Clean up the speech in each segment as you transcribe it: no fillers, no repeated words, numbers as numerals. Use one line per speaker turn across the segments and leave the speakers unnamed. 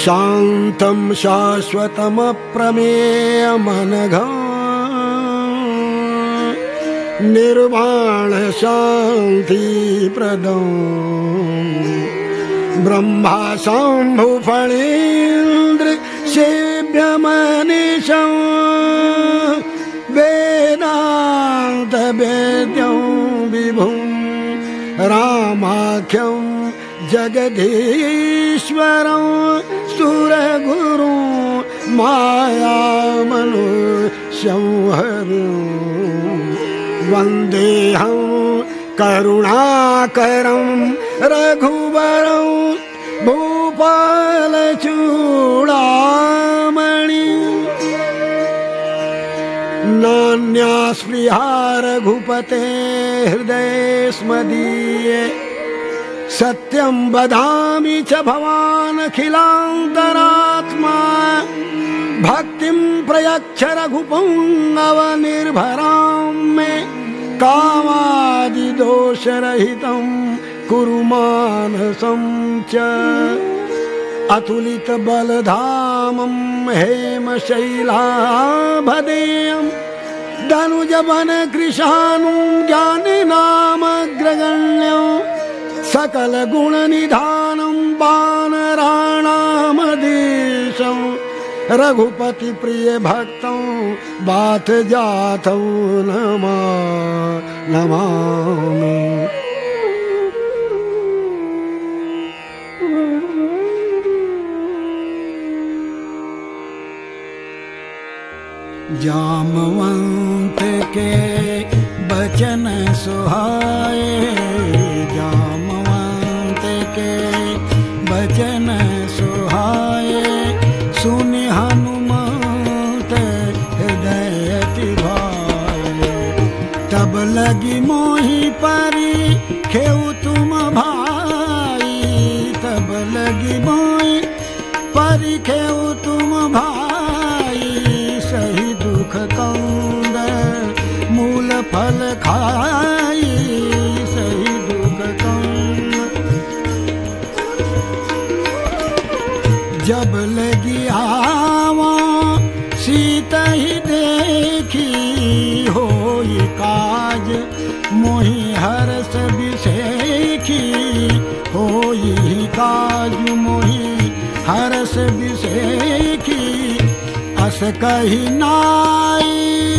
शान्तं शाश्वतमप्रमेयमनघं निर्वाण शान्तिप्रदं ब्रह्मा शम्भु फणीन्द्र सेव्यमनीशं वेदान्त वेद्यं विभुं रामाख्यं जगदीश्वरं सुरगुरुं मायामनुष्यं हरिं वन्देऽहं करुणाकरं रघुवरं भूपालचूडामणिं नान्या स्पृहा रघुपते हृदयेऽस्मदीये सत्यं वदामि च भवानखिलान्तरात्मा भक्तिं प्रयच्छ रघुपुङ्गवनिर्भरां मे कामादिदोषरहितं कुरु मानसं च अतुलितबलधामं हेमशैलाभदेयं दनुजवनकृशानुं ज्ञानिनामग्रगण्यं सकलगुणनिधानं वानराणामधीशं रघुपति प्रिय भक्तं बाथ जातं नमामि। जामवंत के बचन सुहाए, जामवंत के बचन सुहाए, सुनि हनुमंत हृदय भाए। तब लगी मोहि परी खेऊ तुम भाई, तब लगी मोहि परी खेऊ तुम भाई। सही दुख कंद मूल फल खाई, सही दुख कंद। जब लगी आवा सीता ही देखी, होई काज मोहि हर्ष विषेखी, होई काज मोहि हर्ष विषेखी। अस कही नाई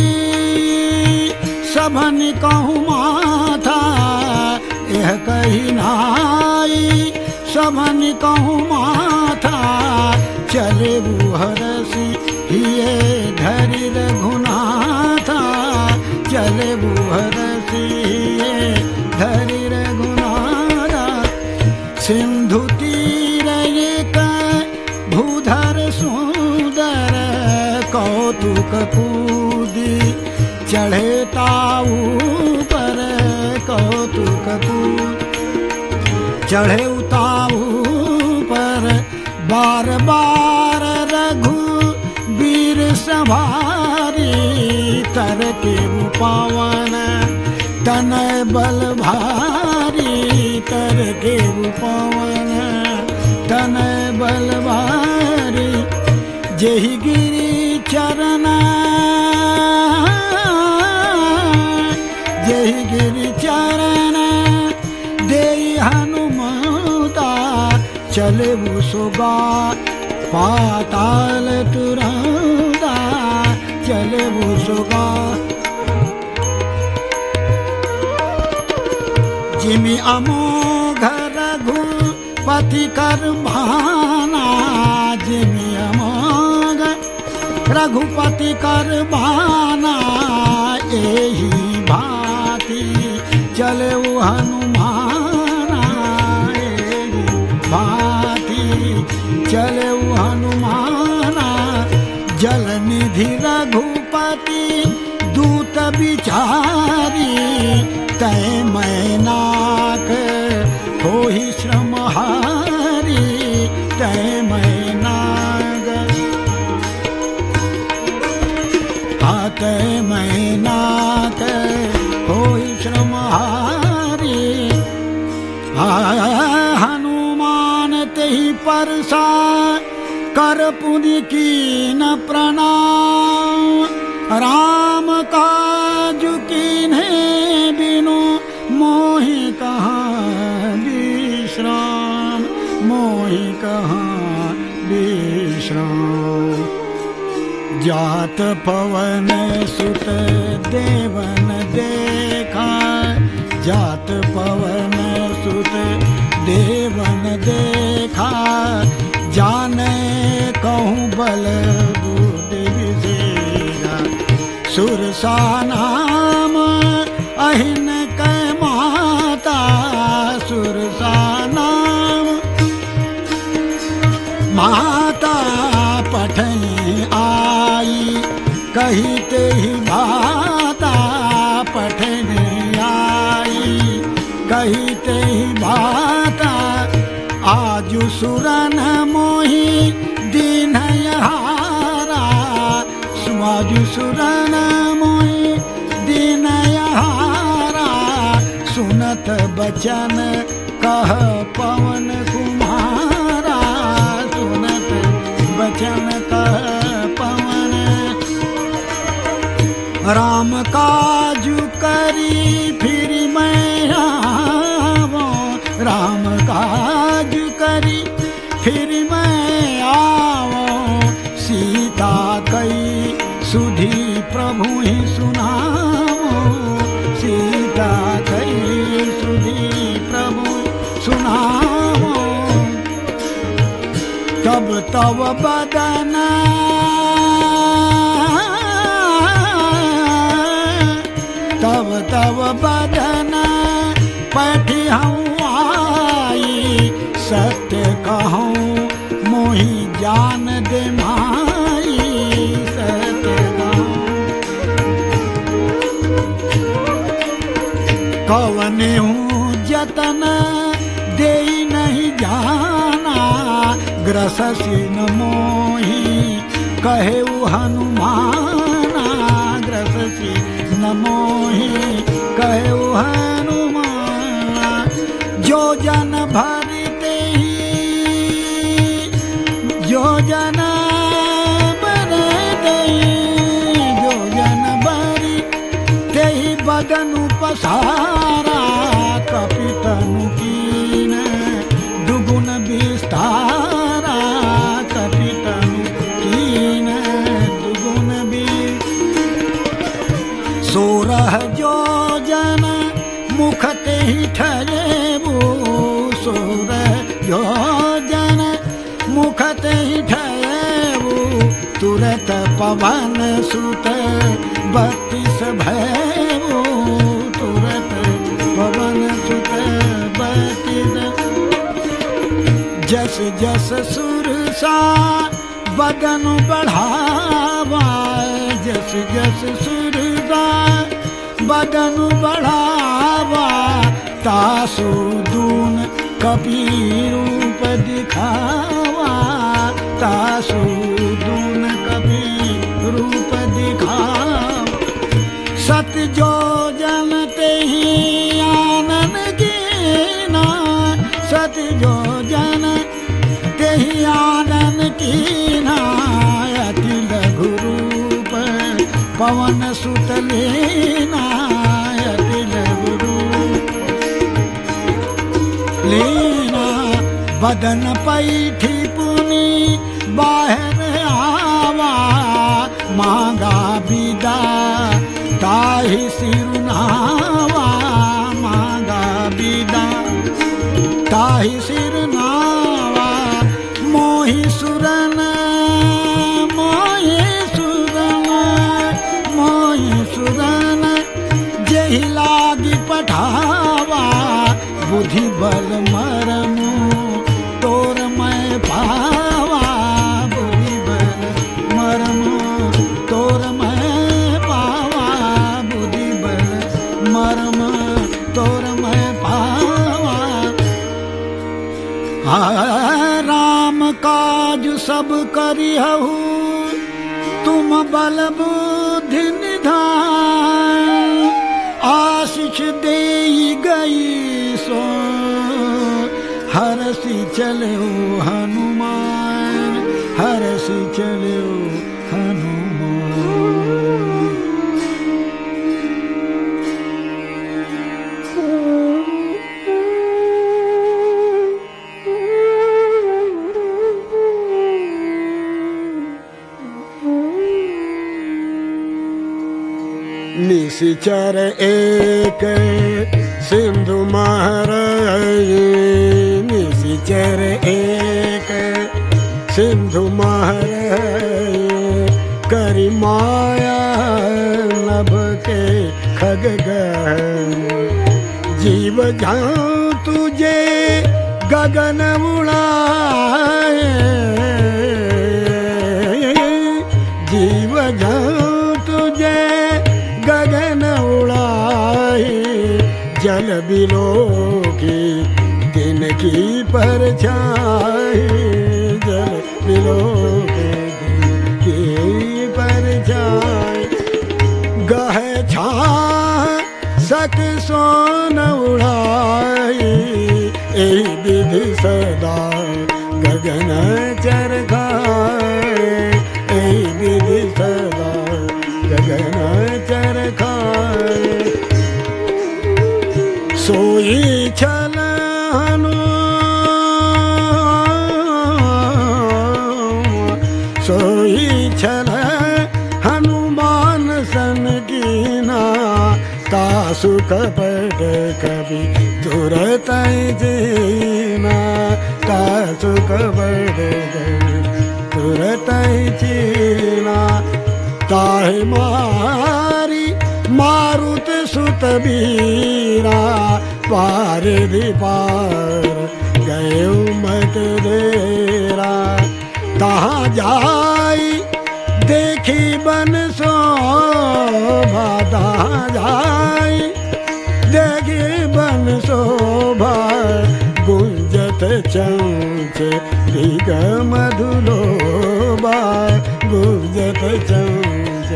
सबन कहूँ माथा, यह कही नाई सबन कहूँ माथा। चले बुहरसी हिये धरि रघुनाथा, चले बुहरसी हिये धरि रघुनाथा। सिंधु तीर एक भूधर सुंदर, कौतुक कूदी चढ़े ताऊ पर, कौतुक कूद चढ़े ताऊ पर। बार बार रघु वीर सवारी, तर के पावन तनय बल भारी, तर के पावन तनय बल भारी। जेहि गिरि चरण, जेहि गिरि चरण देई हनुमता। चले वो सोगा पाताल तुरंदा, चले वो सोगा। जिमि अमोघ रघुपति कर भाना, जिमि अमोघ रघुपति कर भाना। एही भांति चले वो हनुमाना, एही भांति चले वो हनुमाना। जल निधि रघुपति दूत विचारी, तय मैनाक होहि श्रम हारी, तय मैनाक तय मैनाक होहि श्रम हारी। हनुमान तेहि परसा कर पुनि कीन प्रणाम, राम काज कीन्हे बिनु मोहि कहाँ विश्राम, मोहि कहाँ विश्राम। जात पवन सुत देवन देखा, जात पवन सुत देवन देखा, जाने कहूँ बल बुद्धि विसेरा। सुरसा नाम अहिन कै माता, सुरसा नाम माता पठनी आई, कही ते ही भाता पठनी आई, कही ते ही भाता। आजु सुरन मोहि दीन हारा, आजु सुरन मोहि दीन हारा। सुनत बचन कह पवन कुमारा, सुनत बचन कह पवन। राम काजु करी फिर मैं आवो, राम काजु करी फिर मैं आवो। सीता कई सुधी प्रभु ही सुनावो, सीता कई सुधी प्रभु सुनावो। तब तव बदन तब तव बदन पठी हूँ आई, सत्य कहूँ मोहि जान दे माई, सत्य कहूँ। कवने हूँ जतन दे नहीं जाना, ग्रससी न मोहि कहे हनुमाना, ग्रससी न मोहि कहे हनुमान। जो जन भरते ही, जो जन भरते ही, जो जन भरते ही बदनु पसारा। कपितनु कीन दुगुन विस्तारा, कपितनु कीन दुगुन सोरह जो जन मुख ते ही ठहरेबू, सोरह जो जन मुख ते ही ठहरेबू। तुरत पवन सुत 32 भयबू, तुरत पवन सुत 32। जस जस सुरसा बदन बढ़ावा, जस जस सुरसा बदन बढ़ावा। तासु दून कपि रूप दिखावा, तासु दून कपि रूप दिखावा। सत जो जनते ही आनन कीना, सत जो जन ते ही आनन कीना। अति लघु रूप पवन सुत लेना, अति लघु रूप लेना। बदन पैठी पुनि बाहर आवा, मांगा विदा ताहि सिरनावा, मांगा विदा ताहि सिरनावा। मोहि सुरन, मोहि सुरन, मोहि सुरन जेहि लागी पठावा। बुद्धि बल मरमु तोर मैं पावा, बुद्धि बल मरमु तोर मैं पावा, बुद्धि बल मरम तोर मैं पावा। राम काज सब करिहु तुम बल बुद्धि निधान। आशीष देई गई सो हरसि चले हनुमान। हरसि चल्यो हनुमान। निशिचर एक सिंधु महरई, निशिचर एक सिंधु महरई, करि माया नभ के खगगह। जीव जंतु जे गगन उड़ाए, जीव जंतु जे गगन उड़ाए, जल बिलो की दिन की परछाई, जल बिलो के दिन की परछाई। गह छा सक सोन उड़ाई, एहि विधि सदा गगन चरखाए, एहि विधि सदा गगन चरखाए। सोई छल सोई छल हनुमान सन कीना, तासु कपट कवि तुरत जीना, तासु कपट कवि तुरत चीना। ताहि मारी मारुत सुत बीरा, पार पार गए मत देरा। तहाँ जाई देखी बन शोभा, तहाँ जाई देखी बन शोभा, गुंजत चंच दिग मधुलोबा, गुंजत चंच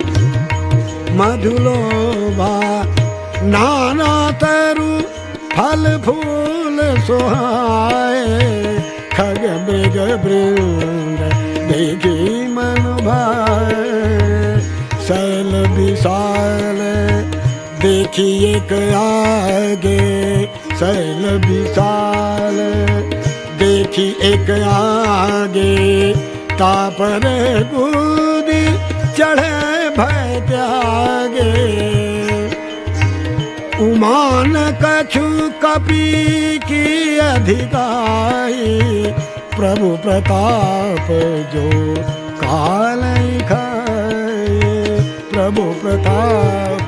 मधुलोबा। नाना तरु फल फूल सोहाए, खग मृग वृंद देखी मन भाए। शैल विशाल देखी एक आगे, शैल विशाल देखी एक आगे, तापर कूदी चढ़े भय त्यागे। उमान कछु कपि की अधिकाई, प्रभु प्रताप जो काल खाए, प्रभु प्रताप।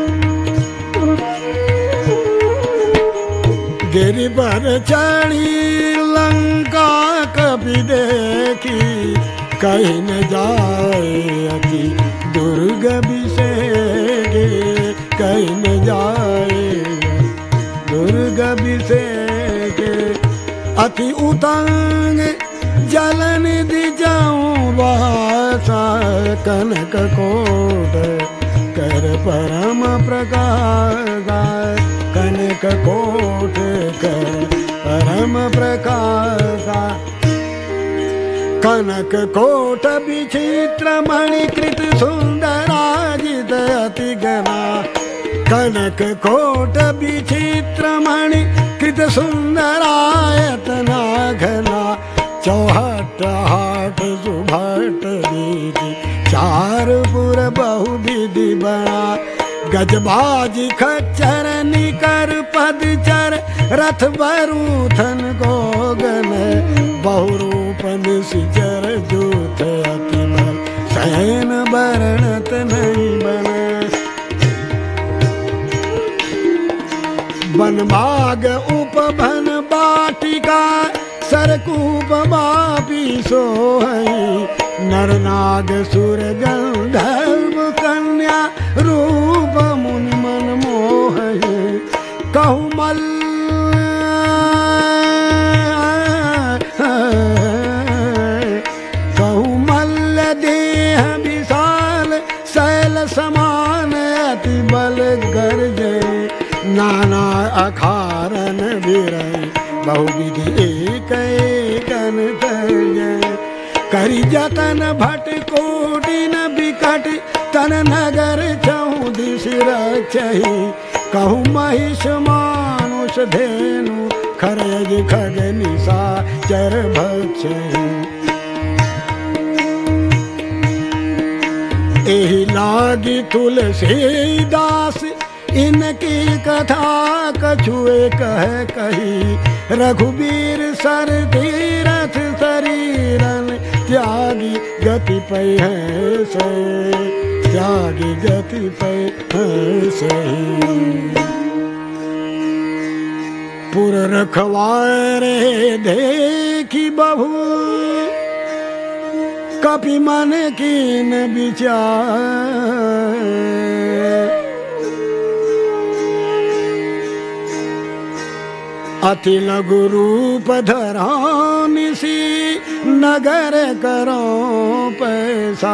गिरि पर चढ़ी लंका कपि देखी, कहीं न जाए अति दुर्ग बिसेगे, कहीं न जाए दुर्ग बिसेगे। अति उतंग जल निधि जाऊं वासा, कनक कोट कर परम प्रकाश, कनक कोट कर परम प्रकाश। कनक कोट विचित्र मणिकृत सुंदराजित अति घना, कनक कोट विचित्र मणिकृत सुंदरायतना घना। चौहट हाट सुभट दीदी, चार पुर बहु विधि बना। गजबाजी खच्चर निकर पदचर, रथ बरूथन गोगन, बहुरूप निशिचर जूथ अति बल, सैन बरणत नहीं बन। बनभाग उपवन बाटिका, सरकूप बापी सोहई। नर नाग सुर गंधर्व कन्या, रूप मुनि मन मोहई। कहु मल्ल देह विशाल, शैल समान अति बल गर्जे। नाना अखारन विरय, बहुविधि एक कन तर्जय। करी जतन भट कोटि न बिकट तन नगर चौदिश रक्षहि कहूँ महिष मानुष धेनु खरज खग निशाचर भक्षहि एहि लागी तुलसीदास इनकी कथा कछुए कह कही रघुबीर सर तीरथ शरीरन त्यागी गति पै है से त्यागी गति पै है से पुर रखवारे देखी बहु कपि मन कीन विचार अति लघु रूप धरानिसी नगर करो पैसा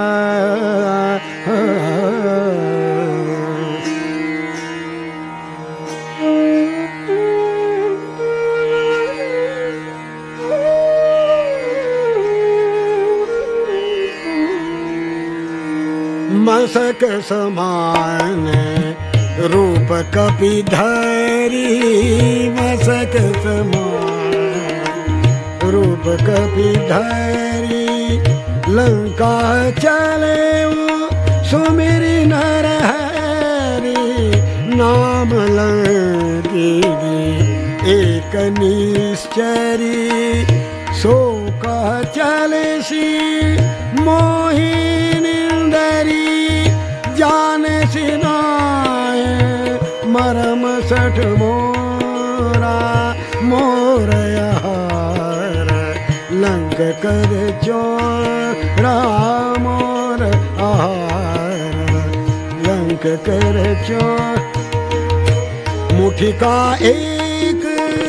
मसक समान रूप कपि धरी मसक समान रूप कपि धरी लंका चले सुमिरी नर हरि नाम लंकीनी एक निश्चरी सो कह चले सी मोहिनी जान सिनाए मरम सठ मोरा मोर यार लंक कर चोरा मोर आहार लंक कर चोर मुठी का एक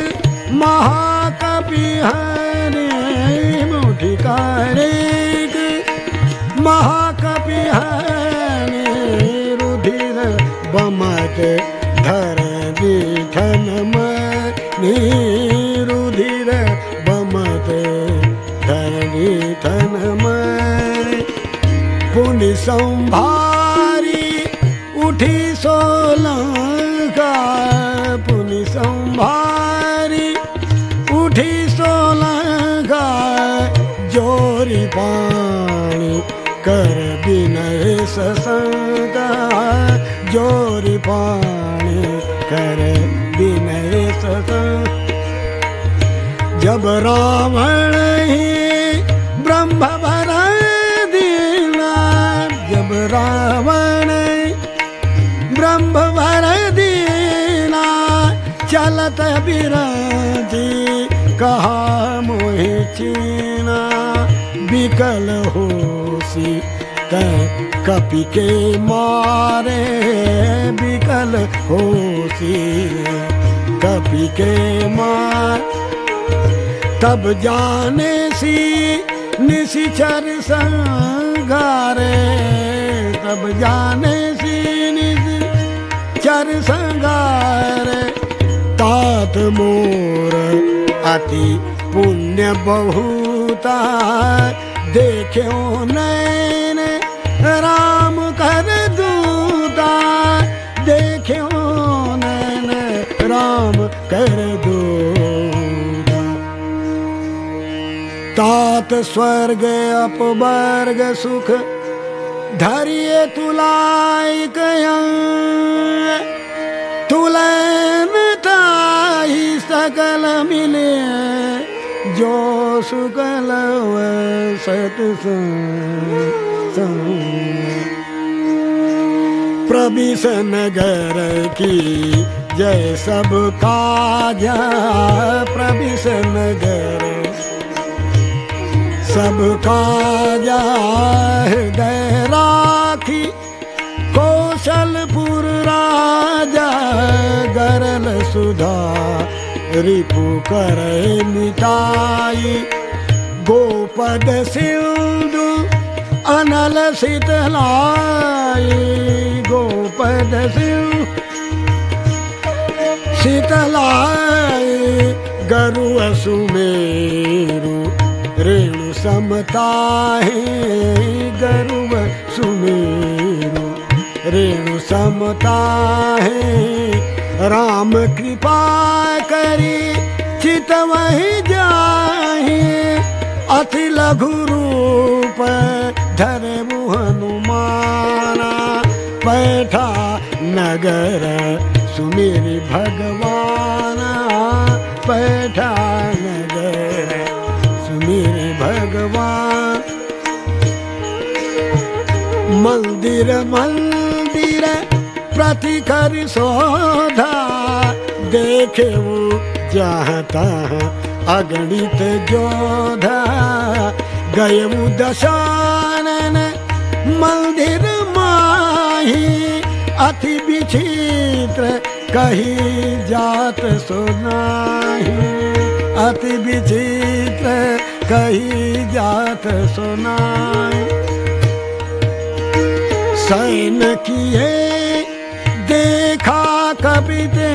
महाकपि हरे मुठी का एक महाकपि हरे रुधिर बमत धर दीठन मनी रुधिर बमत धर दीठन मनी पुण्य संभारी उठी सोलंका पुण्य संभारी उठी सोलंका जोरी पानी कर विनय ससंगा जोरी पानी कर विनय ससंग जब रावण ही ब्रह्म भर दीना जब रावण ब्रह्म भर दीना चलत बिराजी कहा मोहि चीना बिकल होसी कपि के मारे बिकल होसी कपि के मार तब जाने सी निशिचर संगारे तब जाने सी निशिचर संगारे तात मोर अति पुण्य बहुता देखो नैन राम कर दूता देखो नैन राम कर दूता तात स्वर्ग अपवर्ग सुख धरिए तुलाई तुलन ताही सकल मिले जो सुकल सत्संग प्रविश नगर की जय सब काजा प्रविश नगर सब काजा हृदय राखी कौशलपुर राजा गरल सुधा रिपु करे मिटाई गोपद सिंधु अनल शीतलाई गोपद सिंधु शीतलाई गरु सुमेरु रेणु समता है गर्व सुमेरु, रेणु समता है राम कृपा करी चित वही जाहि, अति लघु रूप धरे हनुमाना, बैठा नगर सुमेरि भगवाना, बैठा नगर सुमेरि भगवान। मंदिर मंदिर प्रति कर शोधा, देखे वो चाहता अगणित जोधा, गए वो दशानन मंदिर माही, अति विचित्र कही जात सुनाही, अति विचित्र कही जात सुनाही। सैन किए देखा कभी दे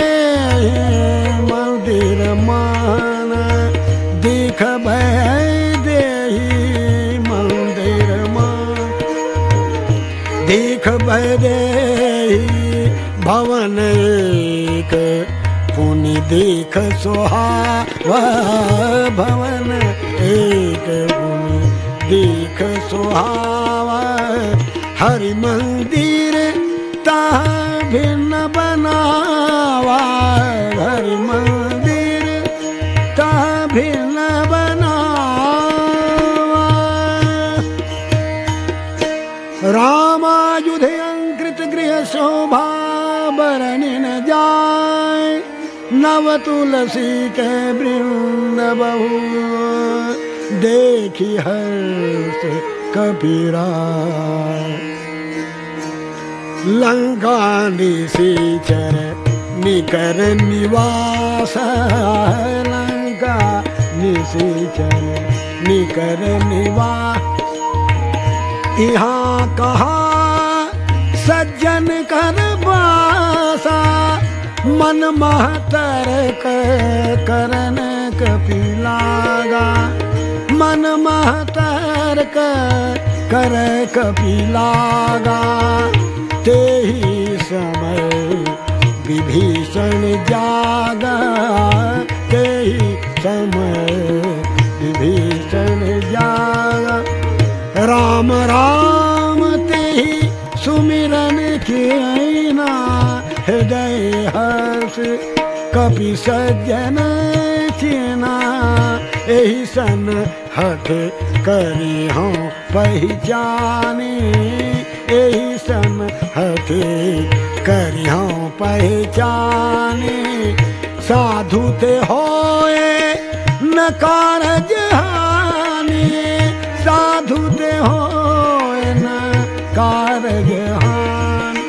मंदिर मान, दिख भय देहि मंदिर मान, दिख भय देहि भवन एक, पुनि देख सुहावा भवन एक, पुनि देख सुहावा। हरि मंदिर ताह भिन्न बनावा, हरि मंदिर ताह भिन्न बनावा। रामायुध अंकृत गृह शोभा बरनि न जाय, नव तुलसी के वृंद बहु, देखी हर्ष कबीराय। लंका निशिचर निकर निवास, लंका निशिचर निकर निवास। यहाँ कहा सज्जन कर बासा, मन महतर करन कपिलागा, मन महतर कर कपिलागा। तेहि समय विभीषण जागा, तेहि समय विभीषण जागा। राम राम तेहि सुमिरन किया, हृदय हर्ष कपि सज्जन चिन्हा। एहि सन हठ करी हूँ पहचानी, एहि सन हठ करी हूँ पहचानी। साधु ते होए न कारज हानि, साधु ते होए न कारज हानि।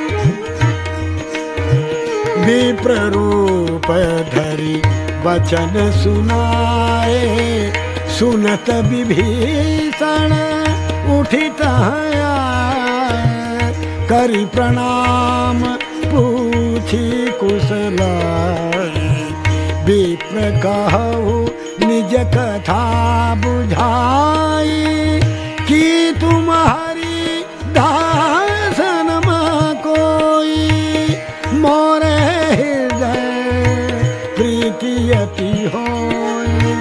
विप्र रूप धरि वचन सुनाए, सुनत विभीषण उठित आए। करि प्रणाम पूछी कुशलाए, विप्र कहु निज कथा बुझाई। कि तुम्हारी दासन कोई, मोरे हृदय प्रीति अति होई।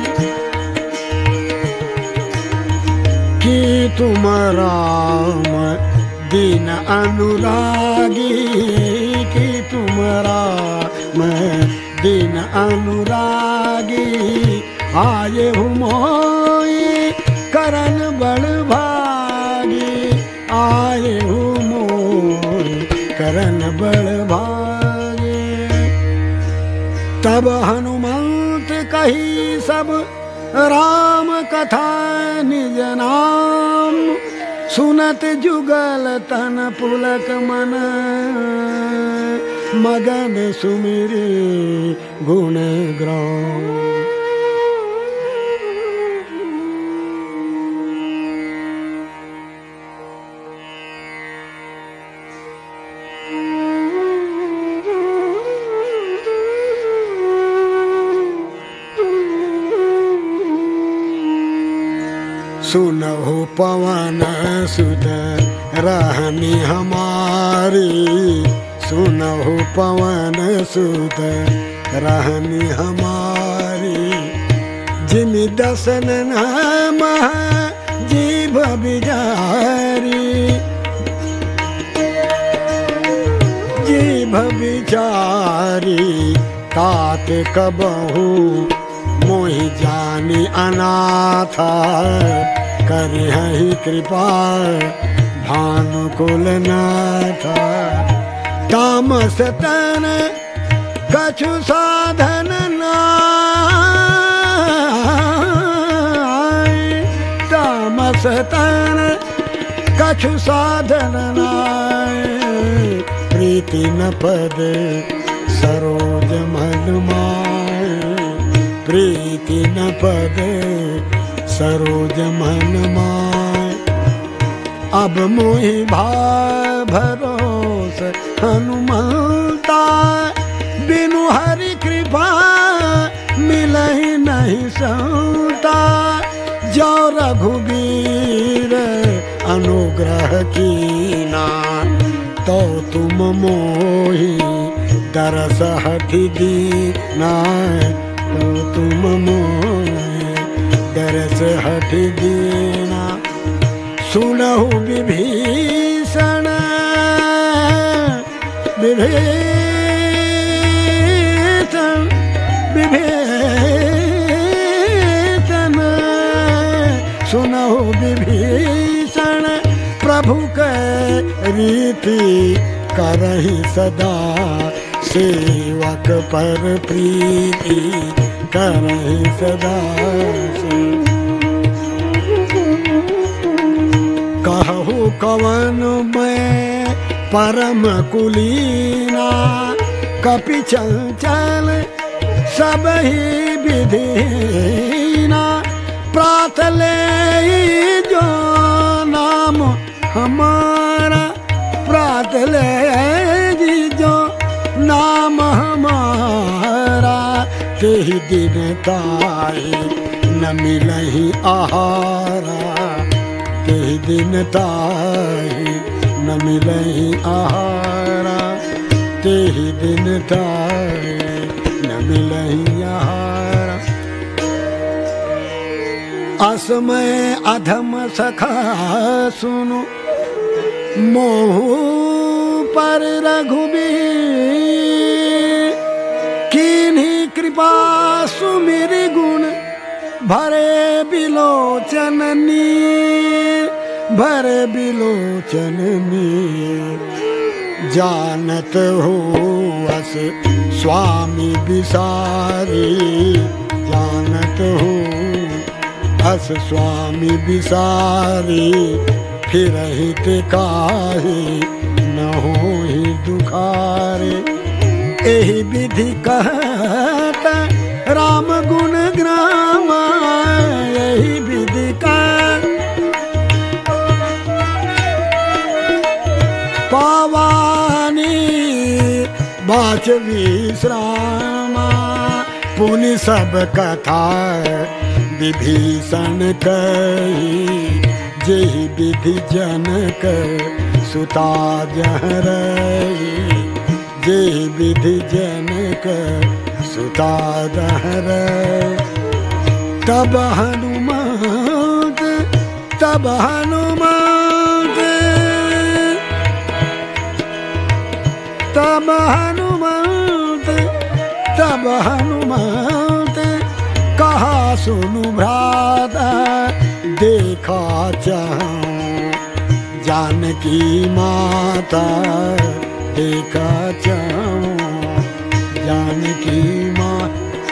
कि तुम राम दीन अनुरागी, कि तुम राम दीन अनुरागी। आये हूँ मोई करन बड़ भागी, आये हूँ मोई करन बड़ भागी। तब हनुमंत कही सब राम कथा निज नाम, सुनत जुगल तन पुलक मन। मगन सुमिरी गुण ग्राम। सुनहु पवन सुत रहनी हमारी, सुनहु पवन सुत रहनी हमारी। जिमि दसन नाम जीभ बिचारी, जीभ बिचारी तात कबहू मोहि जानी अनाथ। करिहि कृपा भानुकुल नाथ। तामस तन कछु साधन नाय, तामस तन कछु साधन नाय। प्रीति न पद सरोज मन माय, प्रीति न पद सरोज मन माय। अब मोहि भाव भरोस हनुमंता, बिनु हरि कृपा मिलहि नहीं संता। जो रघुबीर अनुग्रह कीना, तो तुम मोहि दरस हठि दीना। तो तुम मोहि दरस हठि दीना। सुनहु विभीषण विभीषण विभीषण, सुनहु विभीषण प्रभु के रीति। करहि सदा सेवक पर प्रीति, करहि सदा। कहु कवन मैं परम कुलीना, कपि चंचल सबहि विधीना। प्रात ले जो नाम हमारा, प्रात ले जो नाम हमारा। तेहि दिन ताहि न मिलहि आहारा, तेहि दिन ताहि न मिलहि आहारा। तेहि दिन ताहि न मिलहि आहारा। असमय अधम सखा सुनु, मोहु पर रघुबीर। कीन्ही कृपा सुमिर गुण, भरे बिलोचन नीर, भरे बिलोचन नीर। जानत हो अस स्वामी बिसारी, जानत हो अस स्वामी बिसारी। फिरहित काहे न होहि दुखारे। एहि विधि कहत राम गुण ग्राम, यही विधि कहत पावानी बाच विश्रामा। पुनि सब कथा विभीषण कही, जेहि विधि जनक सुता जहरई। जेहि विधि जनक सुता जहरई। तब हनुमंत, तब हनुमंत, तब हनुमंत, तब हनुमंत। कहा सुनु भ्राता देखा चाहूं, जानकी माता देखा चाहूं, जानकी माँ।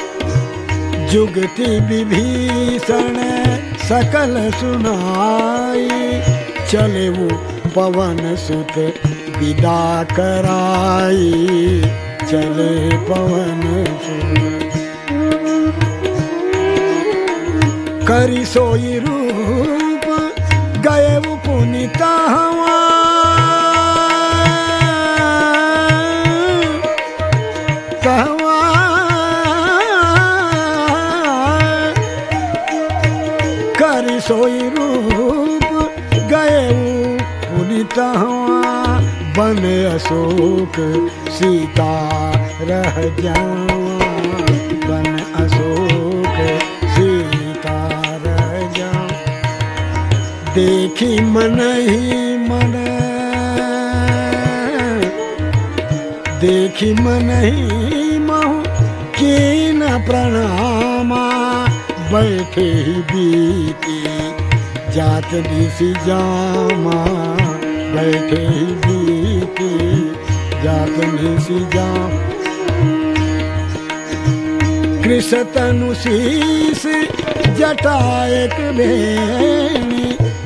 जुगति विभीषण सकल सुनाई, चले वो पवन सुत विदा कराई। चले पवन सुत करी सोई रूप, गए वो पुनीता हवा। कहवा करी सोई रूप, तहवा बन अशोक सीता रह जावा, बन अशोक सीता रह जावा। देखी मन ही मन, देखी मन ही महु कीन प्रणामा, बैठे ही बीती जात दिसी जामा, बैठे ही बीती जात दिसी जाम। कृष तनु शीस जटायक बेणी,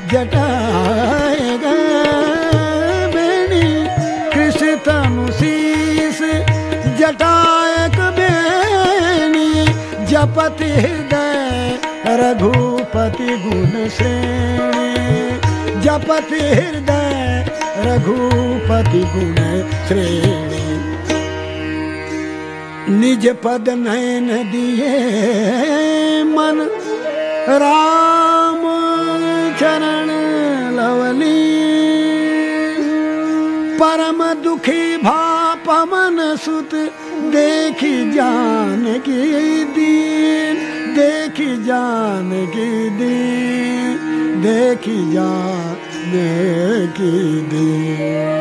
जटायक बेणी। कृष तनु शीस जटायक बेणी, जपति हृदय रघुपति गुण श्रेणी, जपति हृदय रघुपति गुण श्रेणी। निज पद नयन दिए मन, राम चरण लवली। परम दुखी भा पवन सुत, देखी जानकी दीन, देखी जानकी दीन, देखी जानकी दीन।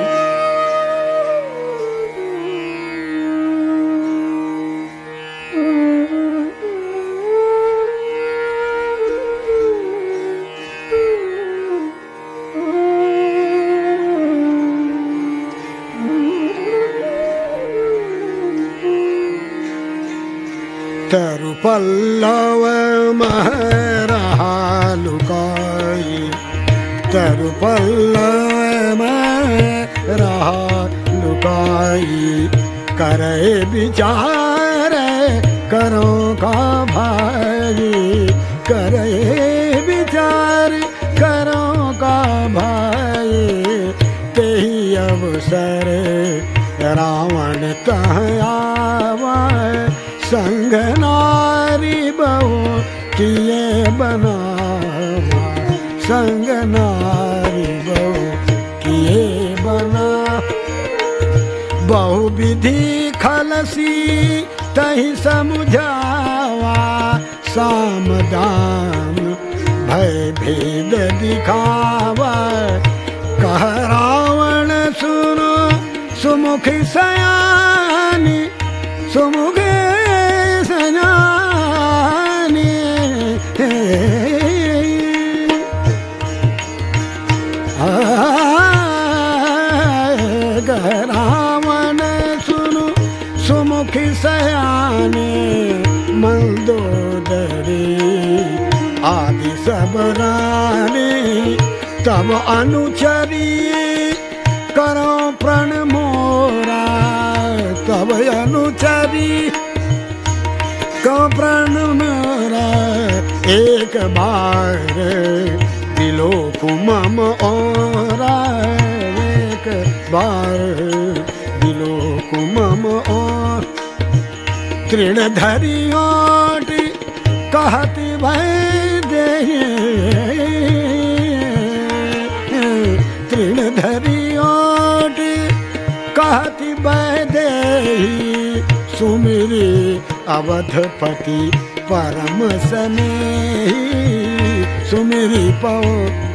तरु पल्लव मह रहा लुकाई, तरु पल्लव मह रहा लुकाई। करे विचार करो का भाई, करे विचार करो का भाई। तेहि अवसर रावण तह आवा, संग नारी बहु किए बनावा, संग नारी बहु किए बना। बहु विधि खलसी तहि समुझावा, साम दान भय भेद दिखावा। कह रावण सुनो सुमुख सयानी, सुमुख सयानी। रावण सुनु सुमुख सयानी, मंदोदरी आदि सब रानी। तब अनुचरी करो प्रण मोरा, तब अनुचरी को प्रण मोरा। एक बार दिलो कुमम ओरा, एक बार दिलो कुमम ओर। तृण धरी ओट कहती भय देहि, तृण धरी ओट कहती भय देहि। सुमिरी अवधपति परम स्नेही, सुमिरी पव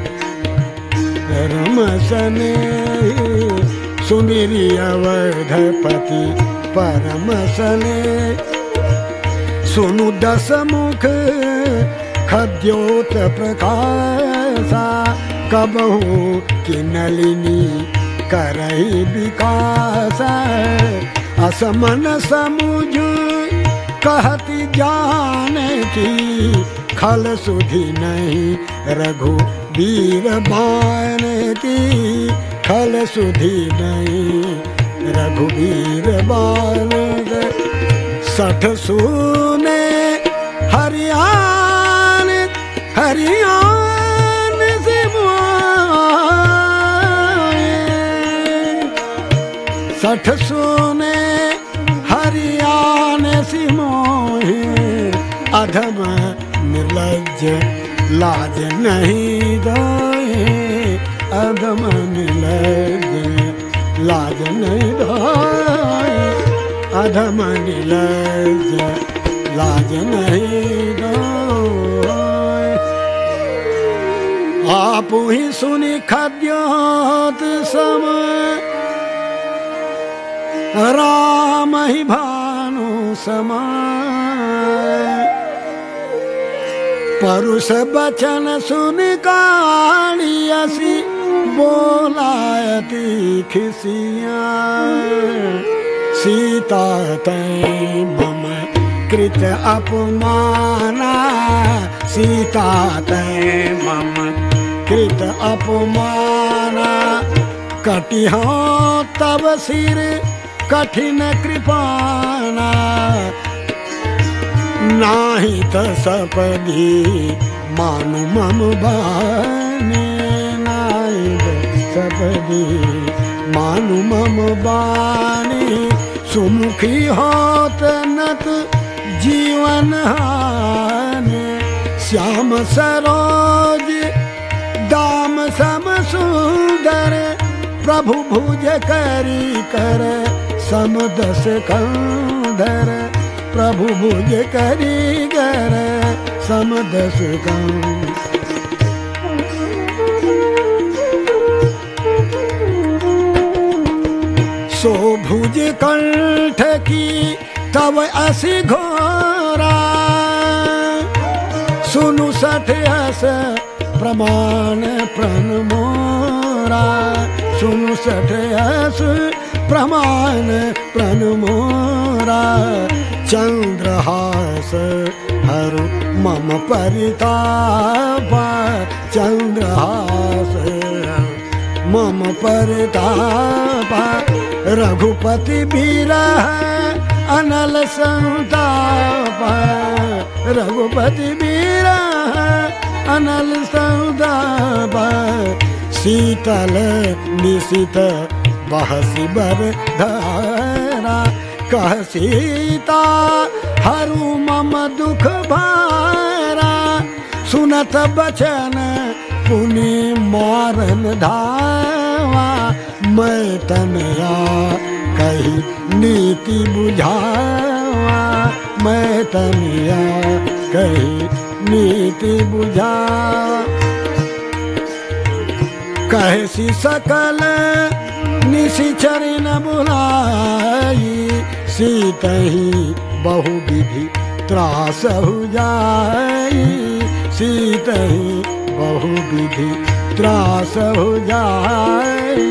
परम स्नेही। सुमिरी अवधपति परम स्नेही। सुनु दस मुख खद्योत प्रकाशा, कबहू कि नलिनी करहि विकासा। असमन समुझ कहती जानकी, खल सुधि नहीं रघुबीर बानकी। खल सुधि नहीं रघुबीर बानकी। सठ सूने हरियाण, हरियाण से सठ सूने हरियाण सिमोहे। अधम निर्लज्ज लाज नहीं दोए, अधम निर्लज लाज नहीं धोए, अधम निर्लज लाज नहीं धोए। आप ही सुनि खद्योत समय, राम ही भानु समाय। परुष बचन सुन काणियसी, बोलायती खिसिया। सीता तै मम कृत अपमाना, सीता तै मम कृत अपमाना। कटिहो तब सिर कठिन कृपाना, नाही त सपदी मानु मम बानी, नाही त सपदी मानु मम बानी। सुमुखी होत नत जीवन हानि, श्याम सरोज दाम सम सुंदर। प्रभु भुज करी कर समदस कंधर, प्रभु भुज करी कर समदस कंधर। सो भुज कंठ की तब असी घोरा, सुनु सठ अस प्रमाण प्रण मोरा। सुनु सठ अस प्रमाण प्रण मोरा। चंद्रहास हरु मम परिताप, चंद्रहास मम परिताप। रघुपति बिरह अनल संताप, रघुपति बिरह अनल संताप। शीतल निशित बहसी बर धारा, कह सीता हरु मम दुख भारा। सुनत बचन पुनि मारन धावा, मैं तनया कही नीति बुझावा, मैं तनया कही नीति बुझावा। कहसी सकल निशिचरी न बुलाई, सीतहि बहु विधि त्रास हो जाई, सीतहि बहु विधि त्रास हो जाई।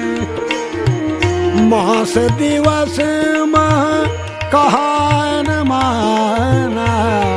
मास दिवस मह कहा न माना,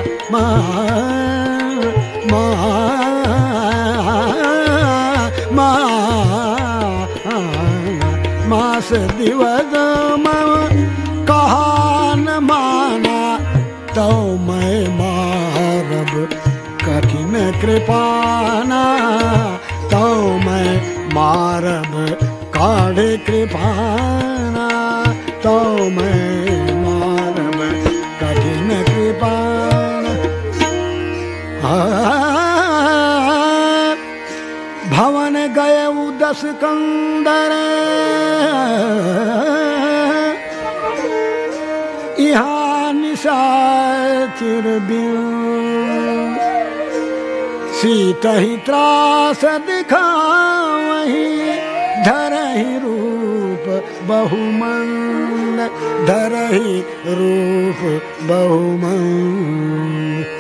मास दिवस मह कहा न माना। तो मैं मारब कठिन कृपाना, तो मैं मारब काढ़े कृपाना, तो मैं मारब कठिन कृपाना। भवन गए दस कंदर, यहाँ निशाचर बिन। सीतहि त्रास दिखावहि, धरहि रूप बहुमंद, धरहि रूप बहुमंद।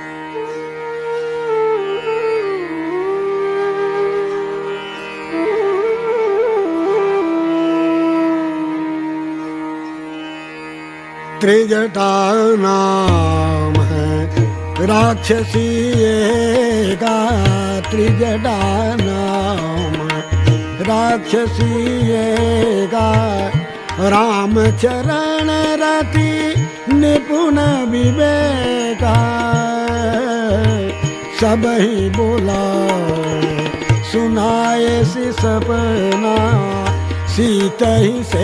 त्रिजटा नाम है राक्षसी का, त्रिजटा नाम राक्षसी का। राम चरण रति निपुण विवेका, सब ही बोला सुनाए सी सपना। सीतहि से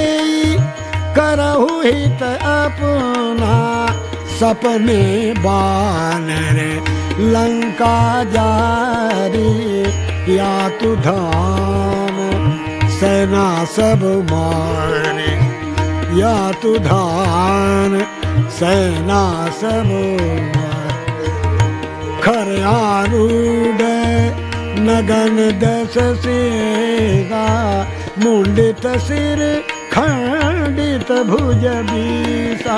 करहु हित अपना, सपने बानर लंका जारी। या तु धान सेना सब मारे, या तु धान सेना सब मारे। खर आरूढ़ नगन दस सेगा, मुंडित सिर खंडित भुज बीसा।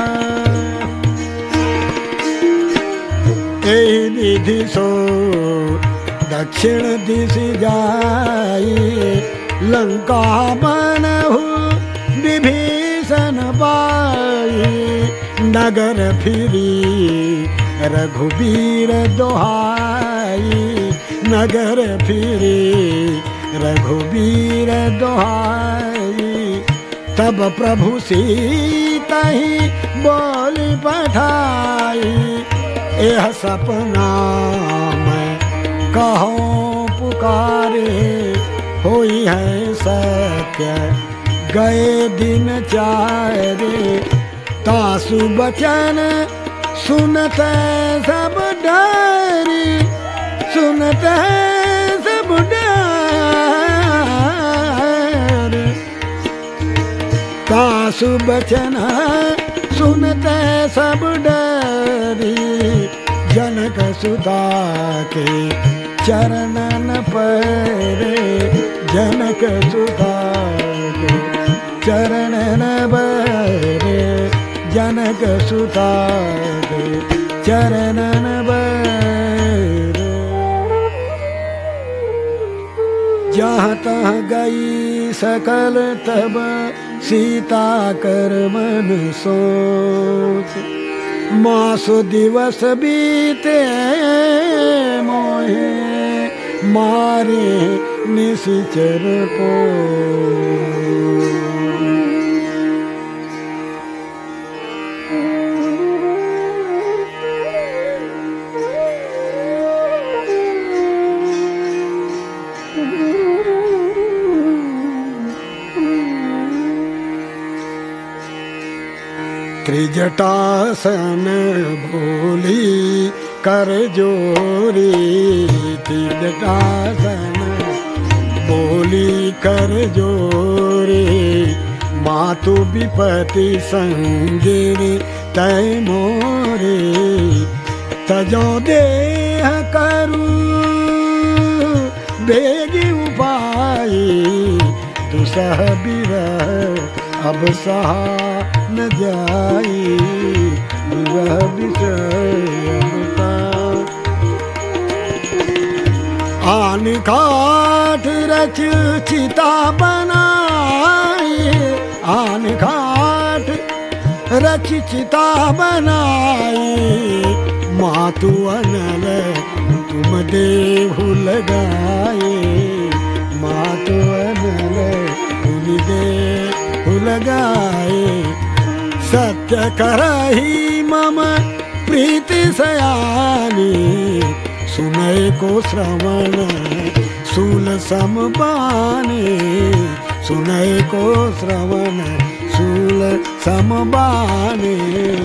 एहि विधि सो दक्षिण दिश जाई, लंका बनहु विभीषण पाई। नगर फिरी रघुबीर दोहाई, नगर फिरी रघुबीर दोहाई। तब प्रभु सीता ही बोली पठाई, यह सपना मैं कहो पुकारे। होई है सत्य गए दिन चारे, तासु बचन सुनते सब डरी, सुनते सब डरी। तासु बचन सुनते सब डरी, जनक सुता के चरणन परे, जनक सुता के चरणन परे, जनक सुता के चरणन परे। जहाँ तहाँ गई सकल तब सीता कर मन सोच, मासो दिवस बीते मोहे मारे निशिचर को। त्रिजटासन भोली कर जोरी, त्रिजटासन बोली कर जोरी। मातु विपति संगिनी तय मोरे, तजो देह करू बेगी उपाय। दुसह बिरह अब सहा न जाई, वह विषय आन काठ रच चिता बनाई, आन काठ रच चिता बनाई। मातु अनल तुम देहु लगाए, मातु अनल तुम देहु लगाए। सत्य करही मम प्रीति सयानी, सुनय को श्रवण शूल समबाने, सुनय को श्रवण शूल समबाने।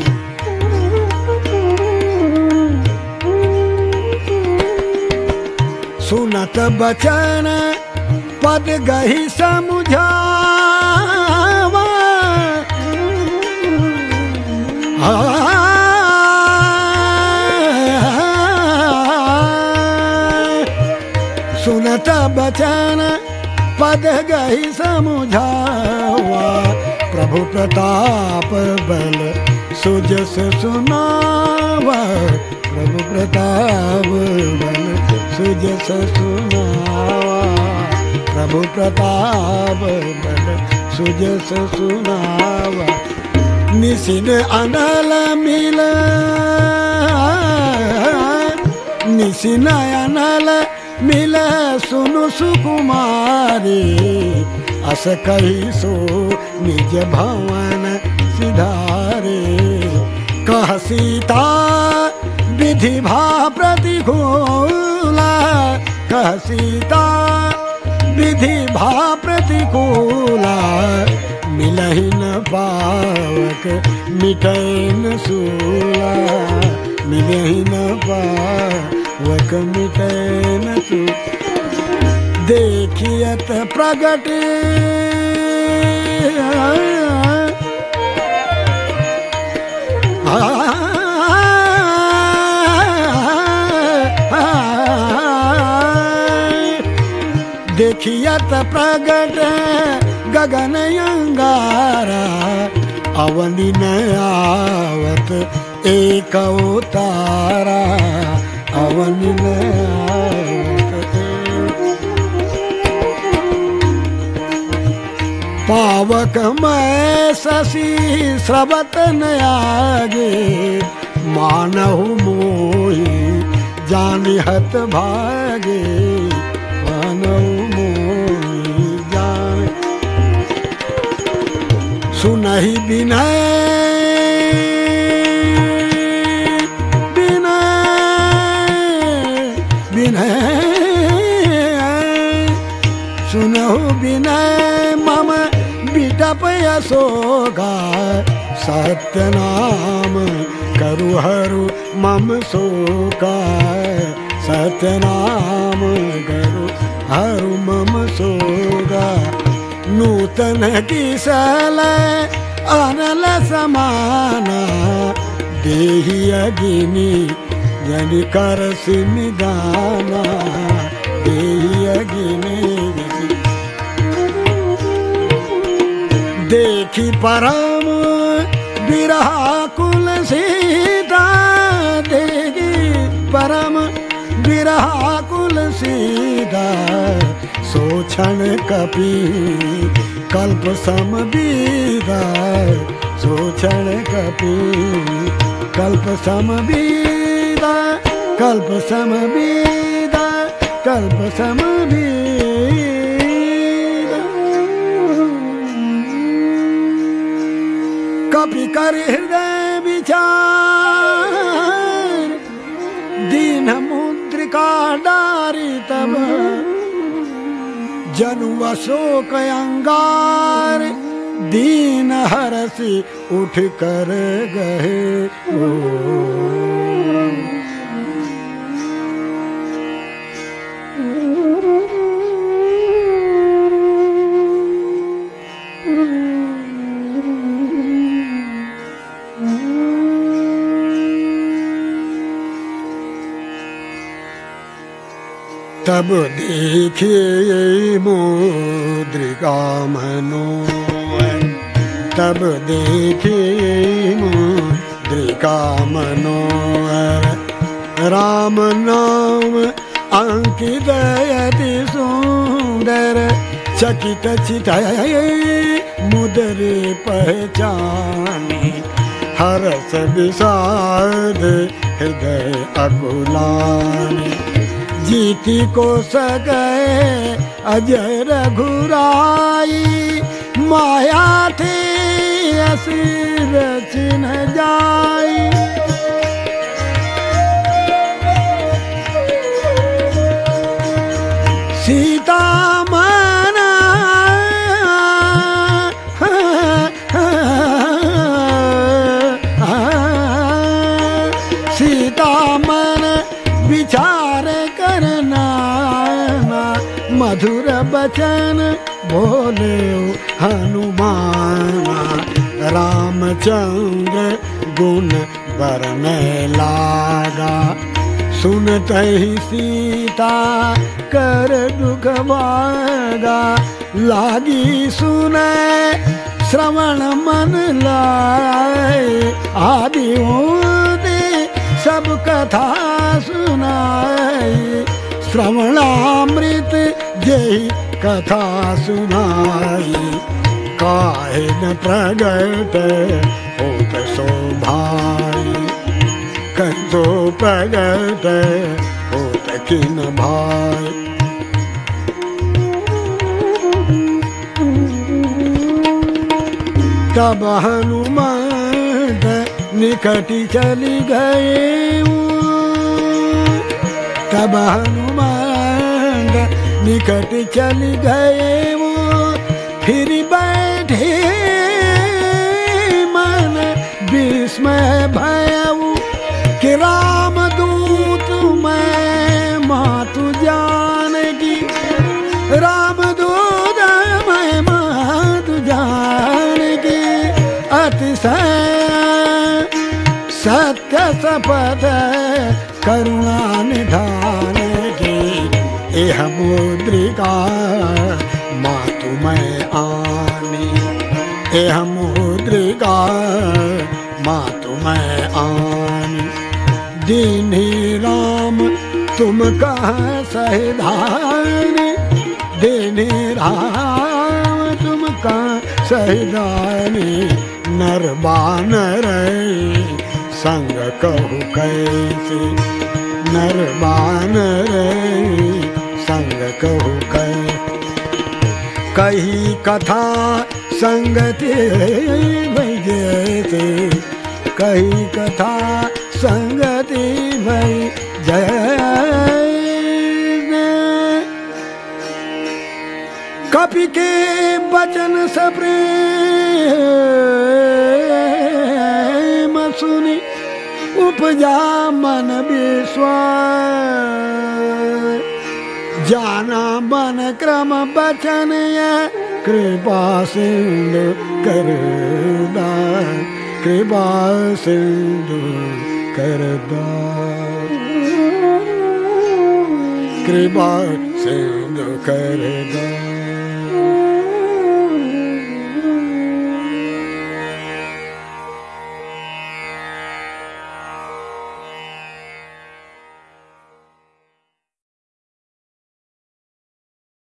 सुनत बचन पद गही समुझावा, सुनत बचन पद गही समुझावा। प्रभु प्रताप बल सुजस सुनावा, प्रभु प्रताप बल सुजस सुनावा। प्रभु प्रताप बल सुजस सुनावा। निशिन अनल मिल, निशिन अनल मिल सुनु सुकुमारी। अस कही सो निज भवन सिधारे, कह सीता विधि भा प्रतिकूला, कह सीता विधि भा प्रतिकूला। मिलहि न पावक मिटै न सूला, मिलहि न पावक मिटै न सूला। देखियत प्रगट देखियत प्रगट गगन अंगारा अवनि न आवत एक अवतारा अवनि न आवत पावक मैं शशि स्रवत न आगे मानहु मोहि जानिहत भागे मानहु मोहि जान सुनहि विनय विनय सुनहु विनय मम बिटप यशोगा सत्य नाम करु हरु मम शोका सत्य नाम करु हरु मम शोगा नूतन किसल अनल समाना देहि अगिनी जन कर सिनिदाना देहि अगिनी देखी परम विरहाकुल सीता देखी परम विरहाकुल सीता सोक्षण कपि कल्प समबीदा सोक्षण कपि कल्प समबीदा कल्प समबीदा कल्प समबीदा कपि कर हृदय विचार दीन मुद्रिका डारी तब जनु अशोक अंगार दीन हरसि उठ कर गए तब देखे मुद्रिका मनोहर तब देखे मुद्रिका मनोहर राम नाम अंकित अति सुंदर चकित चिताए मुदरे पहचाने हरस विषाद हृदय अकुलाने जीती को सगए अजय रघुराई माया थी असुर चिन्ह जाई सीता मना सीता मन विचार करना मधुर बचन बोले हनुमान रामचंद्र गुण बरने लागा सुनत ही सीता कर दुख भागा लागी सुने श्रवण मन लाए आदि सब कथा सुनाई श्रवणामृत जय कथा सुनाई काहे न प्रगट होत सो भाई कंसो प्रगट होत किन भाई तब हनुमान निकटी चली गए तब हनुमान निकट चली गए वो फिर बैठे मन विस्मय भयऊ कि राम दूत मैं मातु जानकी ध्यान की यह मुद्रिका मातु मैं आनी, यह मुद्रिका मातु मैं आनी। दीन्ही राम तुम कहाँ सहिधानी, दीन्ही राम तुम कहाँ सहिधानी। नर बानर संग कहु कैसे, नर बानर संग कहु कैसे। कही कथा संगति भई जैसे, कही कथा संगति भई जैसे। कपि के बचन सप्रेम सुनि उपजा मन विश्वास। जाना मन क्रम बचन कृपा सिंधु करदा, कृपा सिंधु करदा, कृपा सिंधु करदा।